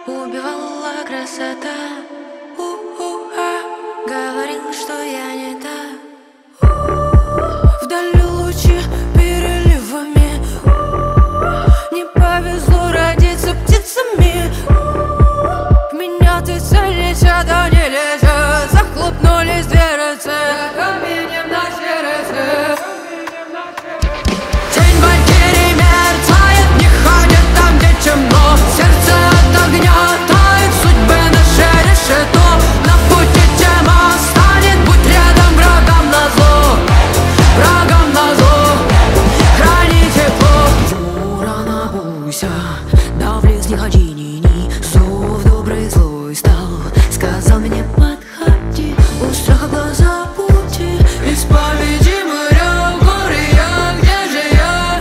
убивала красота. Говорил, что я не та. Вдали лучи переливами. Не повезло родиться птицами. В меня ты целишься, да не лезет. Захлопнулись дверцы каменем на сердце. Тень потери мерцает, не ходит там, где темно. Сердце от огня тает, судьбы наши решето. На пути тема станет, будь рядом, врагам назло. Врагам назло, храни тепло. Рано бойся, да в лес не ходи, ни-ни. Зов добрый злой стал, сказал мне подходи. У страха глаза пути, исповеди моря, в горе я, где же я?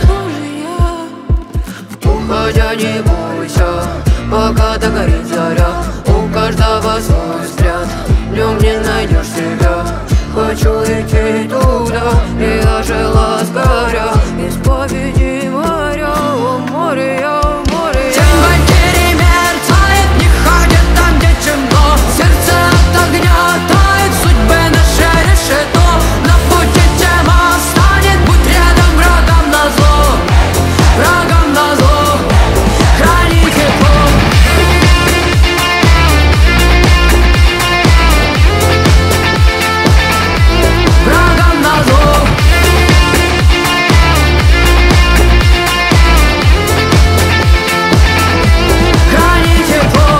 Уходя не бойся, пока догорит заря. У каждого свой взгляд, в нем не найдешь себя. Хочу идти туда, и ожила сгоря. Исповеди моря, о море, о море. Тень потери мерцает, не ходит там, где темно. Сердце от огня тает, судьбы наши решето. На пути тема станет, будь рядом, врагам назло. Врагам назло, храни тепло. Врагам назло. Храни тепло.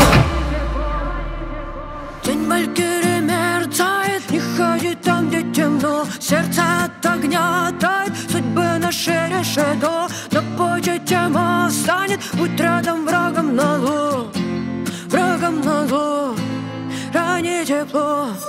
Тень валькирии мерцает, не ходит там, где темно. Сердце от огня тает, судьбы наши решето. На пути тема станет, будь рядом, врагам назло. Врагам назло, храни тепло.